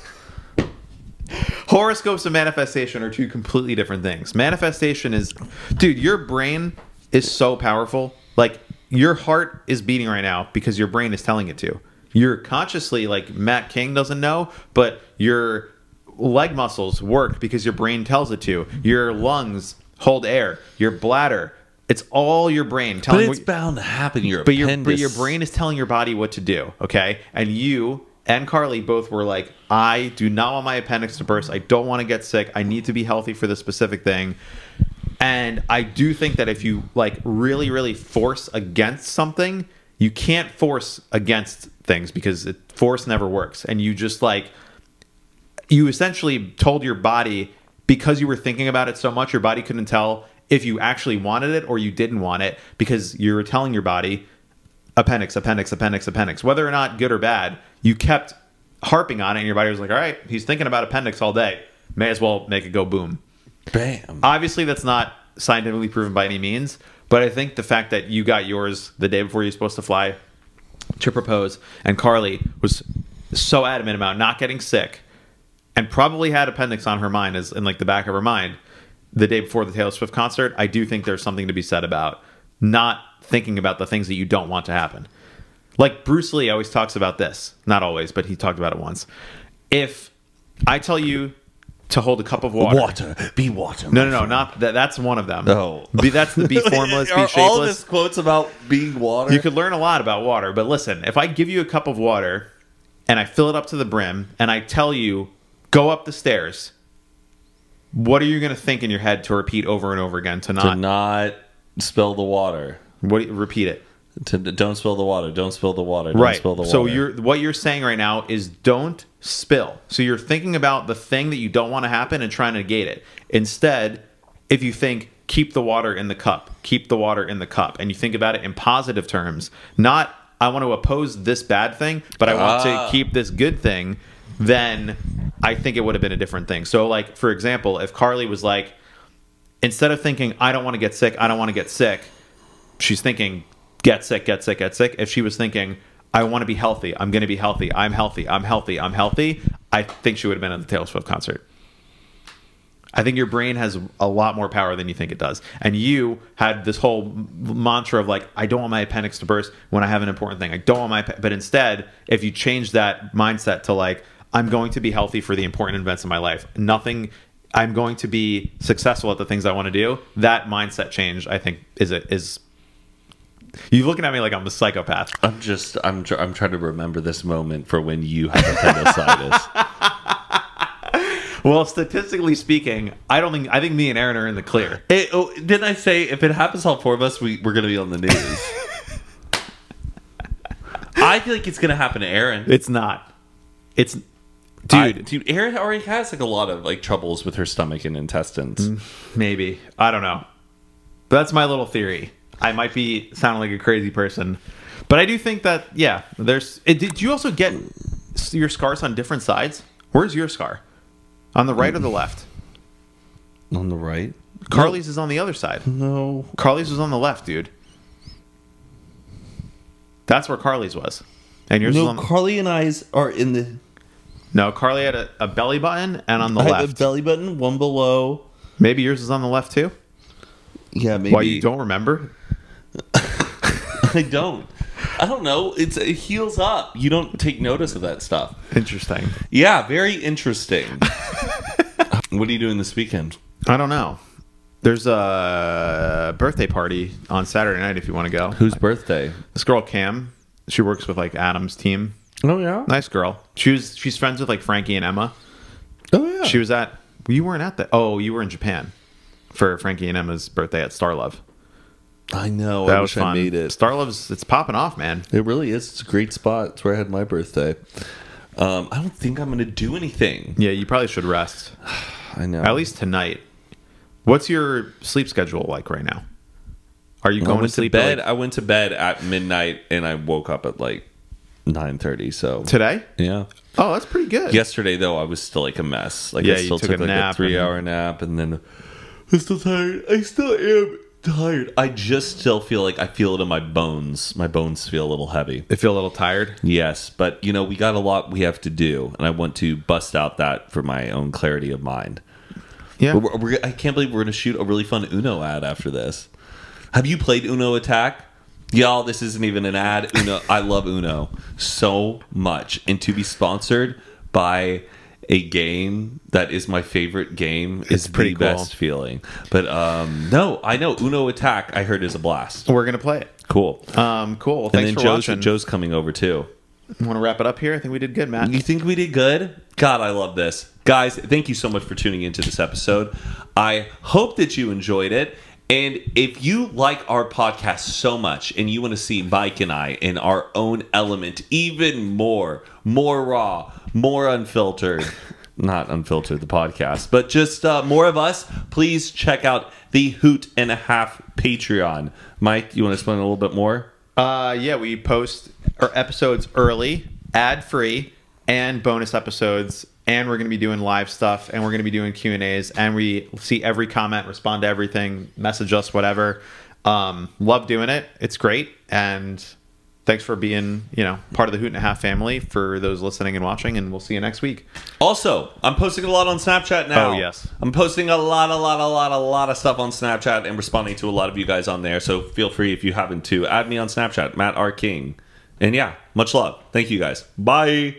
Horoscopes and manifestation are two completely different things. Manifestation is, dude, your brain is so powerful. Like your heart is beating right now because your brain is telling it to. You're consciously, like Matt King doesn't know, but your leg muscles work because your brain tells it to. Your lungs hold air. Your bladder. It's all your brain But telling. it's what- bound to happen. Your but your appendix. but your brain is telling your body what to do, okay? And you and Carly both were like, I do not want my appendix to burst. I don't want to get sick. I need to be healthy for this specific thing. And I do think that if you like really, really force against something, you can't force against things because it, force never works. And you just like you essentially told your body, because you were thinking about it so much, your body couldn't tell if you actually wanted it or you didn't want it, because you were telling your body appendix, appendix, appendix, appendix. Whether or not good or bad, you kept harping on it, and your body was like, all right, he's thinking about appendix all day. May as well make it go boom. Bam. Obviously, that's not scientifically proven by any means, but I think the fact that you got yours the day before you're supposed to fly to propose, and Carly was so adamant about not getting sick, and probably had appendix on her mind, as in like the back of her mind, the day before the Taylor Swift concert. I do think there's something to be said about not thinking about the things that you don't want to happen. Like Bruce Lee always talks about this. Not always, but he talked about it once. If I tell you to hold a cup of water. Water. Be water. No, no, no, not that. That's one of them. No. Be, that's the be formless, be Are all of shapeless. his quotes about being water? You could learn a lot about water, but listen, if I give you a cup of water and I fill it up to the brim and I tell you, go up the stairs, what are you going to think in your head to repeat over and over again to not, to not spill the water. what, repeat it? To, don't spill the water. Don't spill the water. Don't Right. spill the water. So you're what you're saying right now is don't spill. So you're thinking about the thing that you don't want to happen and trying to negate it. Instead, if you think keep the water in the cup, keep the water in the cup, and you think about it in positive terms, not I want to oppose this bad thing, but I want Ah. to keep this good thing, then I think it would have been a different thing. So like, for example, if Carly was like, instead of thinking I don't want to get sick, I don't want to get sick, she's thinking get sick, get sick, get sick. If she was thinking, I want to be healthy, I'm going to be healthy, I'm healthy, I'm healthy, I'm healthy, I think she would have been at the Taylor Swift concert. I think your brain has a lot more power than you think it does. And you had this whole m- mantra of like, I don't want my appendix to burst when I have an important thing. I don't want my, appe-" but instead, if you change that mindset to like, I'm going to be healthy for the important events in my life, nothing, I'm going to be successful at the things I want to do. That mindset change, I think, is a, is. You're looking at me like I'm a psychopath. I'm just I'm tr- I'm trying to remember this moment for when you had appendicitis. Well, statistically speaking, I don't think I think me and Aaron are in the clear. Hey, oh, didn't I say if it happens to all four of us, we we're gonna be on the news? I feel like it's gonna happen to Aaron. It's not. It's dude. I, dude, Aaron already has like a lot of like troubles with her stomach and intestines. Maybe. I don't know. But that's my little theory. I might be sounding like a crazy person. But I do think that, yeah, there's... It, did you also get your scars on different sides? Where's your scar? On the right or the left? On the right, Carly's is on the other side. no. Carly's was on the left, dude. That's where Carly's was. And yours was No, on... Carly and I's are in the. no, Carly had a, a belly button and on the I have left. a belly button, one below. Maybe yours is on the left, too? Yeah, maybe. Why, you don't remember? I don't. I don't know. It's it heals up. You don't take notice of that stuff. Interesting. Yeah, very interesting. What are you doing this weekend? I don't know. There's a birthday party on Saturday night if you want to go. Whose birthday? This girl Cam, she works with like Adam's team. Oh yeah. Nice girl. She was she's friends with like Frankie and Emma. Oh yeah. She was at you weren't at that. Oh, you were in Japan for Frankie and Emma's birthday at Starlove. I know. That I was wish fun. I made it. Starlove's it's popping off, man. It really is. It's a great spot. It's where I had my birthday. Um, I don't think I'm going to do anything. Yeah, you probably should rest. I know. At least tonight. What's your sleep schedule like right now? Are you I going to went to sleep at, bed. like, I went to bed at midnight and I woke up at like nine thirty. So today? yeah. Oh, that's pretty good. Yesterday though, I was still like a mess. Like Yeah, I you still took took, a like nap a three and- hour nap, and then I'm still tired. I still am tired. I just still feel like I feel it in my bones. My bones feel a little heavy. They feel a little tired. Yes, but you know we got a lot we have to do, and I want to bust out that for my own clarity of mind. Yeah. We're, we're, I can't believe we're going to shoot a really fun Uno ad after this. Have you played Uno Attack? Y'all, this isn't even an ad. Uno, I love Uno so much. And to be sponsored by a game that is my favorite game is pretty the cool. best feeling. But um, no, I know Uno Attack, I heard, is a blast. We're going to play it. Cool. Um, cool. Well, And thanks then for Joe's, watching. Joe's coming over too. Want to wrap it up here? I think we did good, Matt. You think we did good? God, I love this. Guys, thank you so much for tuning into this episode. I hope that you enjoyed it. And if you like our podcast so much and you want to see Mike and I in our own element even more, more raw, more unfiltered, not unfiltered, the podcast, but just uh, more of us, please check out the Hoot and a Half Patreon. Mike, you want to explain a little bit more? Uh, yeah, we post our episodes early, ad-free, and bonus episodes. And we're going to be doing live stuff, and we're going to be doing Q and A's, and we see every comment, respond to everything, message us, whatever. Um, love doing it. It's great. And thanks for being, you know, part of the Hoot and a Half family for those listening and watching, and we'll see you next week. Also, I'm posting a lot on Snapchat now. Oh, yes. I'm posting a lot, a lot, a lot, a lot of stuff on Snapchat and responding to a lot of you guys on there. So feel free, if you happen to, add me on Snapchat, Matt R. King. And yeah, much love. Thank you guys. Bye.